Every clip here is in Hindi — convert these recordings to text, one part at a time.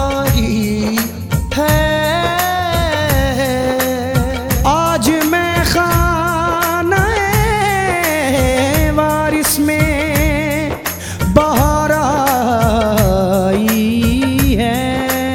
आई है। आज मैं खाने वारिस में बहार आई है।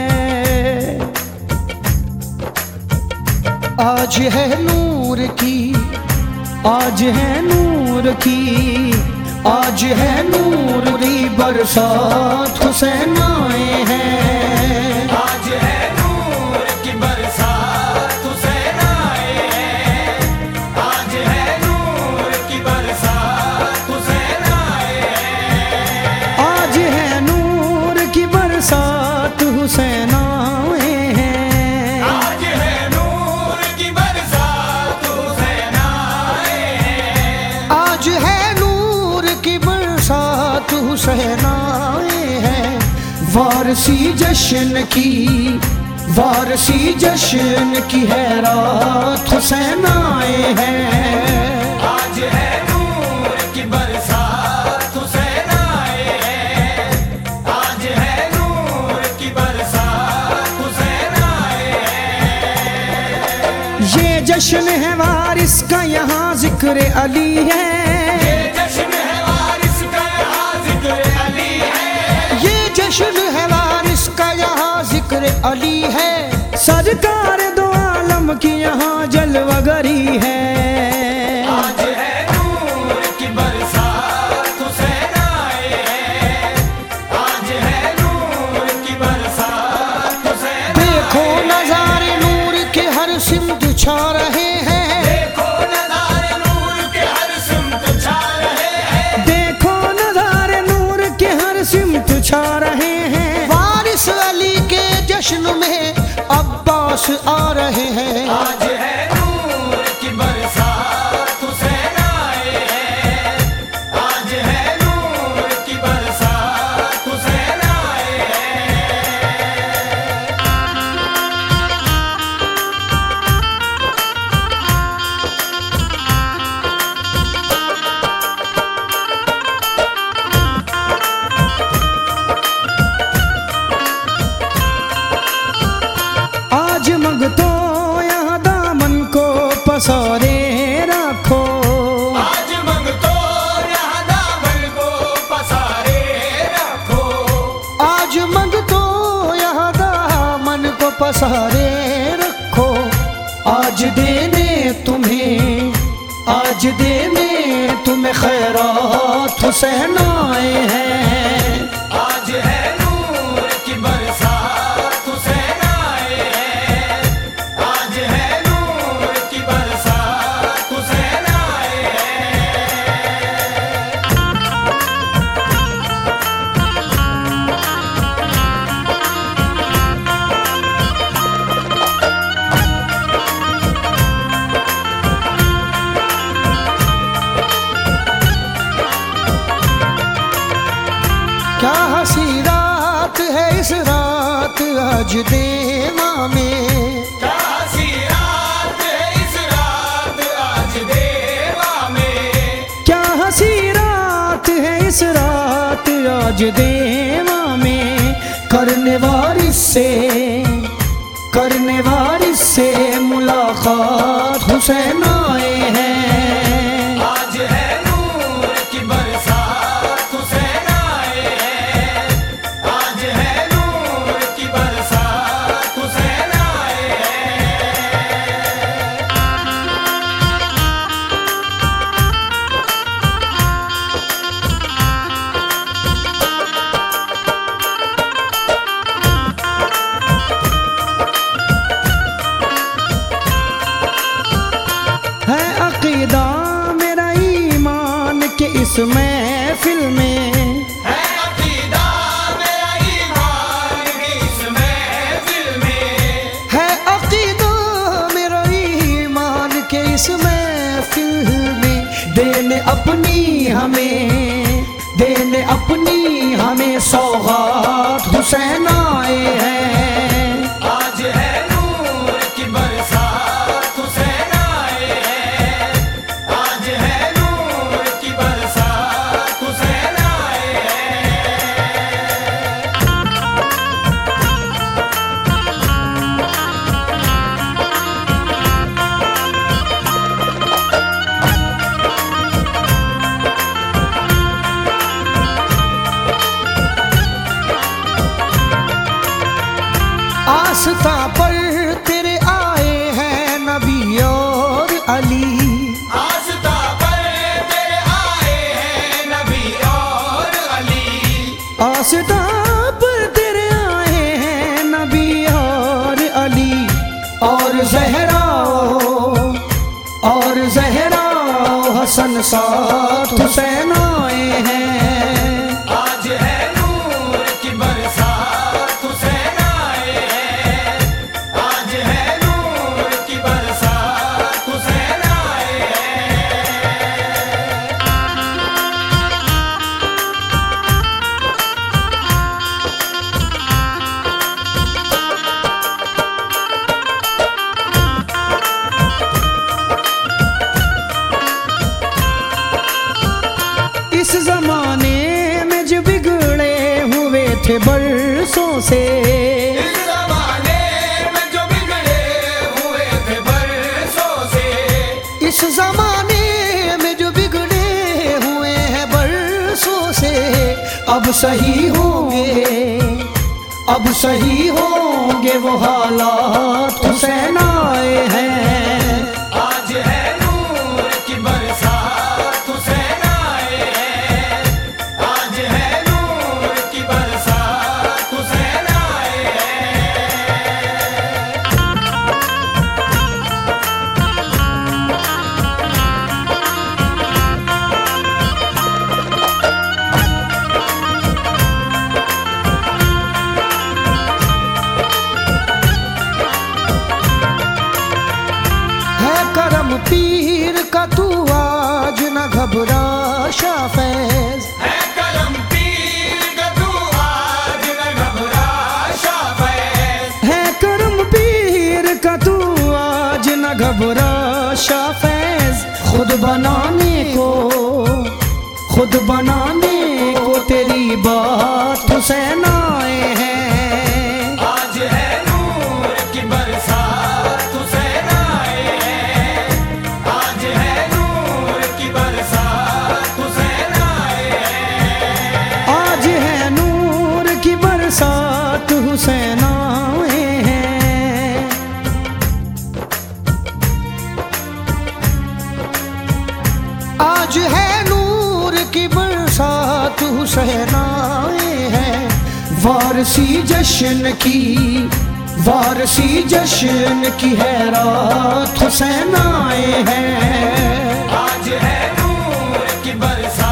आज है नूर की, आज है नूर की, आज है नूर की बरसात हुसैन आए हैं। आज है नूर की बरसात हुसैन आए हैं। आज है नूर की बरसात हुसैन आए हैं। आज है नूर की बरसात हुसैन आए हैं। आज है नूर की बरसात हुसैन आए हैं। आज है नूर की बरसात हुसैन आए हैं। वारसी जश्न की, वारसी जश्न की है रात हुसैन आए हैं। आज है नूर की बरसात हुसैन आए हैं। आज है नूर की बरसात हुसैन आए हैं। ये जश्न है वारिस का, यहाँ जिक्र अली है। ये जश्न है वारिस का, यहाँ जिक्र अली है। ये जश्न है वारिस का, यहाँ जिक्र अली है। सरकार दो आलम की यहाँ जलवगरी है। आज है नूर की बरसात हुसैन आए हैं। आज है नूर की बरसात हुसैन। देखो नजारे नूर के हर सिमत छा रहे हैं। देखो नज़ारे नूर के हर सिमत छा रहे हैं। देखो नजारे नूर के हर सिमत छा रहे हैं। वारिस अली के जश्न में अब्बास आ रहे हैं। आज है नूर की बरसात हुसैन आए हैं। आज है नूर की बरसात हुसैन आए हैं। आज मंगतो यहाँ दामन को पसारे रखो। आज मंगतो यहाँ दामन को पसारे रखो। आज मंगतो यहाँ दामन को पसारे रखो। आज देने तुम्हें, आज देने तुम्हें खैरात हुसैन आए हैं। आज है नूर की बरसात हुसैन आए हैं। आज है नूर की बरसात हुसैन आए हैं। क्या हंसी रात है इस रात आज देवा में। क्या हंसी रात है इस रात आज देवा में। क्या हंसी रात है इस रात आज देवा में। करने वारिस से मुलाकात हुसैन आए हैं। आज है नूर की बरसात हुसैन आए हैं। आज है नूर की बरसात हुसैन आए हैं। है अकीदा मेरा ईमान के इस महफिल में। है अकीदा मेरा ईमान की इस महफिल में। है अकीदा मेरा ईमान के इस महफिल में। देने अपनी हमें सौगात हुसैन आए हैं। आज है नूर की बरसात हुसैन आए हैं। आज है नूर की बरसात हुसैन आए हैं। आस्था पर तेरे आए हैं नबी और अली, आस्था पर तेरे आए हैं नबी और अली, आस्था पर तेरे आए हैं नबी और अली, और ज़हरा हसन साथ हुसैन आए हैं। आज है नूर की बरसात हुसैन आए हैं, आज है नूर की बरसात हुसैन आए हैं। इस जमाने में जो बिगड़े हुए थे बरसों से, इस ज़माने में जो बिगड़े हुए थे बरसों से, इस जमाने में जो बिगड़े हुए हैं बरसों से, अब सही होंगे वो हालात हुसैन आए हैं। आज है नूर की बरसात हुसैन आए हैं, आज है नूर की बरसात हुसैन आए हैं। है करम पीर का तू आज न घबरा शाफैज, है करम पीर का तू आज न घबरा शाफैज, है करम पीर का तू आज न घबरा शाफैज, खुद बनाने को तेरी बात हुसैन आए हैं। आज है नूर की बरसात हुसैन आए हैं, आज है नूर की बरसात हुसैन आए हैं। आज है नूर की बरसात हुसैन आए हैं। आज है नूर की बरसात हुसैन आए हैं। वारसी जश्न की है रात हुसैन आए हैं। आज है नूर की बरसात